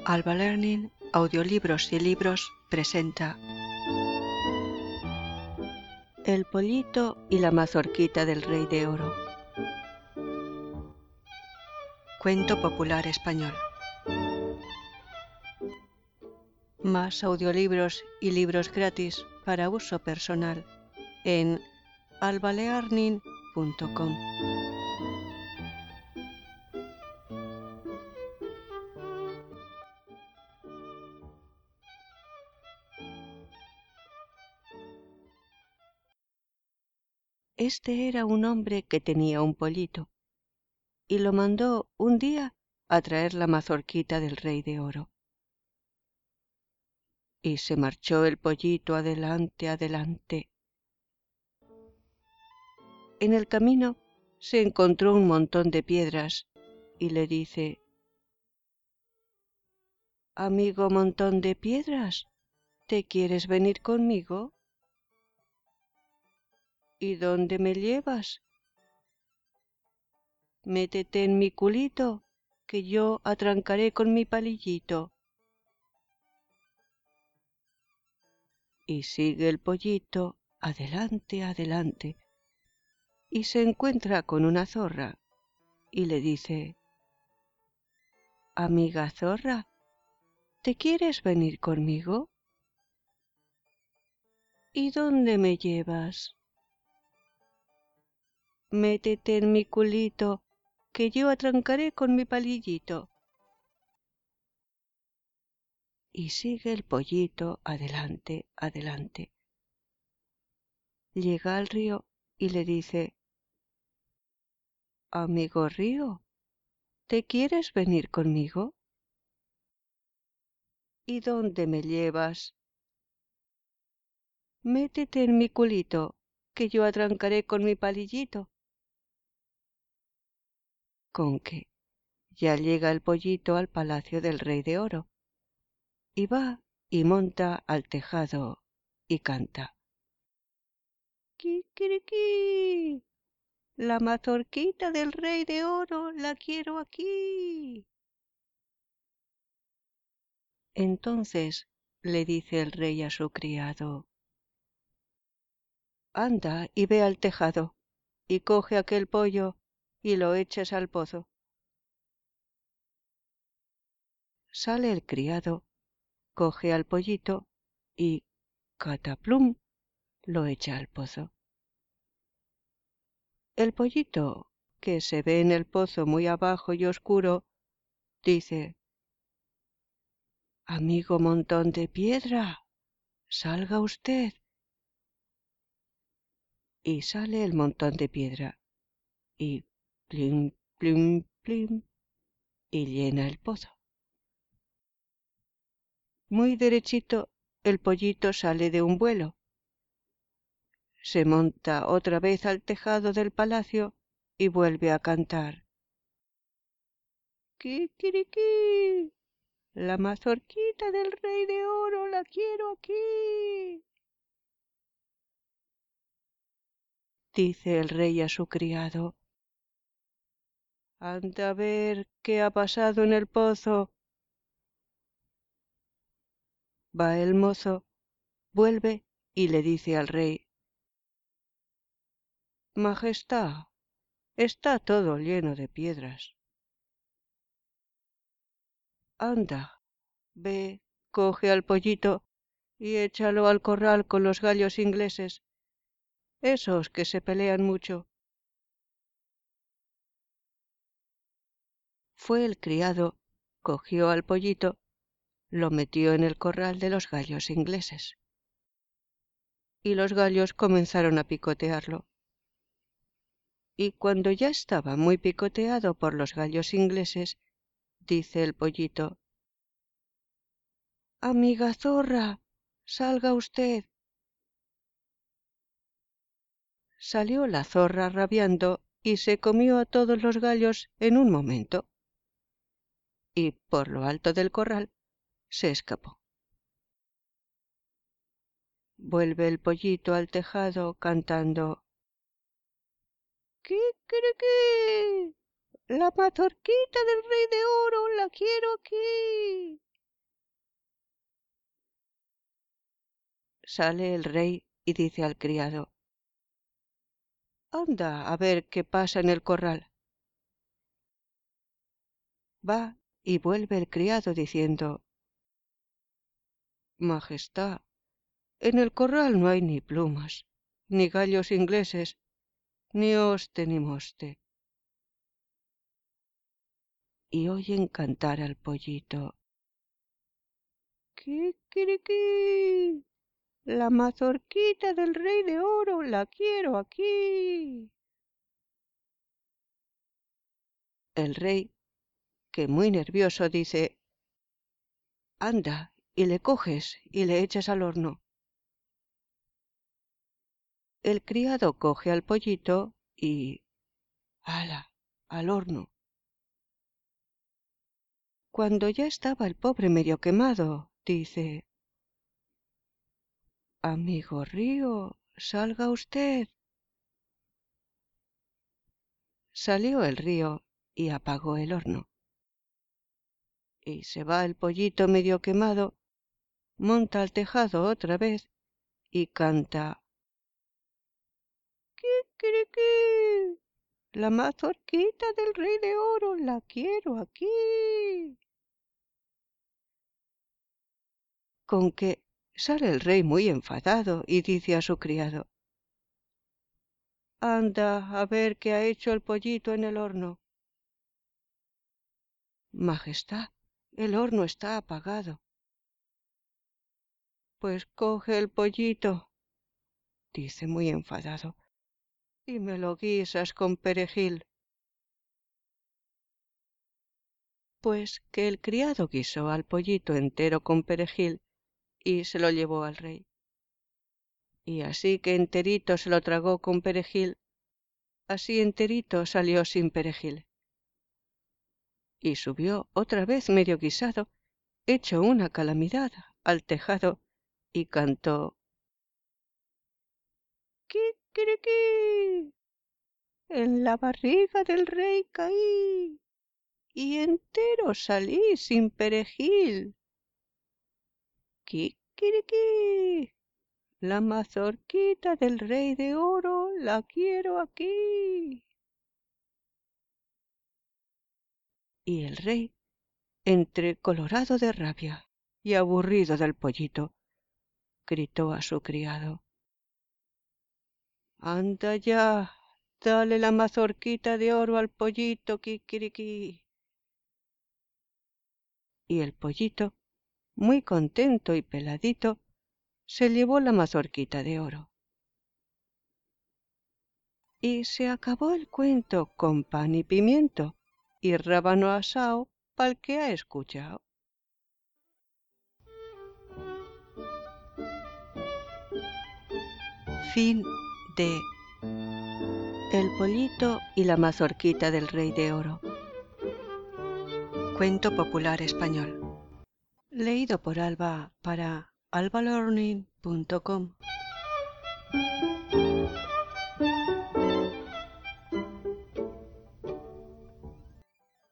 Alba Learning, Audiolibros y Libros presenta El pollito y la mazorquita del Rey de Oro. Cuento popular español. Más audiolibros y libros gratis para uso personal en albalearning.com. Este era un hombre que tenía un pollito y lo mandó un día a traer la mazorquita del Rey de Oro. Y se marchó el pollito adelante, adelante. En el camino se encontró un montón de piedras y le dice: «Amigo montón de piedras, ¿te quieres venir conmigo? ¿Y dónde me llevas? Métete en mi culito, que yo atrancaré con mi palillito». Y sigue el pollito adelante, adelante, y se encuentra con una zorra y le dice: «Amiga zorra, ¿te quieres venir conmigo? ¿Y dónde me llevas? Métete en mi culito, que yo atrancaré con mi palillito». Y sigue el pollito adelante, adelante. Llega al río y le dice: «Amigo río, ¿te quieres venir conmigo? ¿Y dónde me llevas? Métete en mi culito, que yo atrancaré con mi palillito». Con que ya llega el pollito al palacio del Rey de Oro, y va y monta al tejado y canta: «Kikiriki, la mazorquita del Rey de Oro la quiero aquí». Entonces le dice el rey a su criado: «Anda y ve al tejado y coge aquel pollo y lo eches al pozo». Sale el criado, coge al pollito y cataplum lo echa al pozo. El pollito, que se ve en el pozo muy abajo y oscuro, dice: «Amigo montón de piedra, salga usted». Y sale el montón de piedra y plim, plim, plim, y llena el pozo. Muy derechito el pollito sale de un vuelo, se monta otra vez al tejado del palacio y vuelve a cantar: «Kikiriki, la mazorquita del Rey de Oro la quiero aquí». Dice el rey a su criado: «Anda a ver qué ha pasado en el pozo». Va el mozo, vuelve y le dice al rey: «Majestad, está todo lleno de piedras». «Anda, ve, coge al pollito y échalo al corral con los gallos ingleses, esos que se pelean mucho». Fue el criado, cogió al pollito, lo metió en el corral de los gallos ingleses, y los gallos comenzaron a picotearlo. Y cuando ya estaba muy picoteado por los gallos ingleses, dice el pollito: «Amiga zorra, salga usted». Salió la zorra rabiando y se comió a todos los gallos en un momento, y por lo alto del corral se escapó. Vuelve el pollito al tejado cantando: «Kikiriki, la mazorquita del Rey de Oro la quiero aquí». Sale el rey y dice al criado: «Anda a ver qué pasa en el corral». Va y vuelve el criado diciendo: «Majestad, en el corral no hay ni plumas, ni gallos ingleses, ni oste ni moste». Y oyen cantar al pollito: «Kikiriki, la mazorquita del rey de oro la quiero aquí». El rey, que muy nervioso, dice: «Anda, y le coges y le echas al horno». El criado coge al pollito y ¡hala!, al horno. Cuando ya estaba el pobre medio quemado, dice: «Amigo río, salga usted». Salió el río y apagó el horno. Y se va el pollito medio quemado, monta al tejado otra vez y canta: «Kikiriki, la mazorquita del rey de oro la quiero aquí». Con que sale el rey muy enfadado y dice a su criado: «Anda a ver qué ha hecho el pollito en el horno». «Majestad, el horno está apagado». «Pues coge el pollito», dice muy enfadado, «y me lo guisas con perejil». Pues que el criado guisó al pollito entero con perejil y se lo llevó al rey. Y así que enterito se lo tragó con perejil, así enterito salió sin perejil. Y subió otra vez medio guisado, hecho una calamidad, al tejado, y cantó: «Kikiriki, en la barriga del rey caí, y entero salí sin perejil. Kikiriki, la mazorquita del rey de oro la quiero aquí». Y el rey, entre colorado de rabia y aburrido del pollito, gritó a su criado: «Anda ya, dale la mazorquita de oro al pollito, kikiriki». Y el pollito, muy contento y peladito, se llevó la mazorquita de oro. Y se acabó el cuento con pan y pimiento y rábano asao pa'l que ha escuchao. Fin de El pollito y la mazorquita del rey de oro. Cuento popular español. Leído por Alba para albalearning.com.